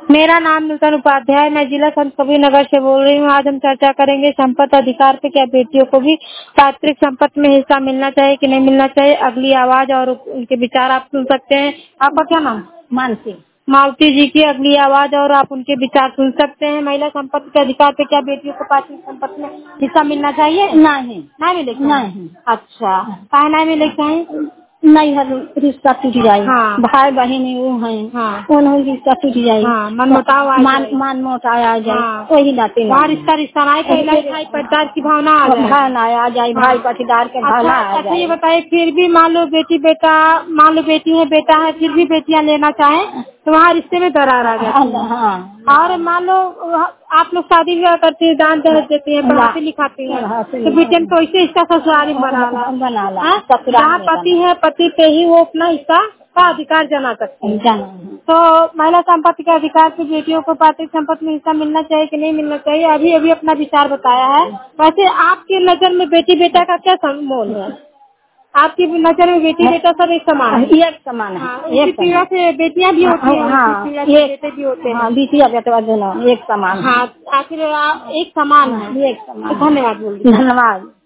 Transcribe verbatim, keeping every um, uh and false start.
मेरा नाम नूतन उपाध्याय, मैं जिला संत कबीर नगर से बोल रही हूँ। आज हम चर्चा करेंगे संपत्ति अधिकार पे। क्या बेटियों को भी पैतृक संपत्ति में हिस्सा मिलना चाहिए कि नहीं मिलना चाहिए? अगली आवाज और उनके विचार आप सुन सकते हैं। आपका क्या नाम? मानसी। मालती जी की अगली आवाज और आप उनके विचार सुन सकते हैं। महिला संपत्ति के अधिकार पे क्या बेटियों को पैतृक संपत्ति में हिस्सा मिलना चाहिए? नहीं नहीं मिले? नहीं। अच्छा, काहे नहीं मिले? चाहिए नहीं, हर रिश्ता टूट जाए। हाँ। भाई बहन वो है, हाँ। उन्होंने रिश्ता टूट जाए। हाँ, मन मुटाव आ मान जाए। मान मोटाव आ जाए। हाँ। वही नाते वहाँ रिश्ता रिश्ता ना आए, भाई पटदार की भावना आ जाए। भावना आ जाए, भाई पटीदार के भावना अच्छा, आ अच्छा ये जाए। बताइए, फिर भी मान लो बेटी बेटा, मान लो बेटी है बेटा है, फिर भी बेटियां लेना चाहें तो वहाँ रिश्ते में दरार आ जाती है। हाँ। और मान लो आप लोग शादी ब्याह करते हैं, दान दहेज देते हैं, पढ़ाते लिखाते हैं, तो बेटियन को ऐसे इसका ससुराली बना ला बना ला। हाँ? जहाँ पति है पति पे ही वो अपना हिस्सा का अधिकार जमा सकते हैं। तो महिला संपत्ति के अधिकार पे बेटियों को पैतृक संपत्ति में हिस्सा मिलना चाहिए कि नहीं मिलना चाहिए, अभी अभी अपना विचार बताया है। वैसे आपकी नजर में बेटी बेटा का क्या मोल है? आपकी नजर में बेटी बेटा सब एक समान है? एक समान है। हाँ, एक पीढ़ा से बेटियां भी होती हैं, हाँ, पीढ़ा से बेटे भी होते हैं। बेटिया बेटा दोनों एक समान। हाँ, आखिर आप एक समान है। एक समान। धन्यवाद बोलिए। धन्यवाद।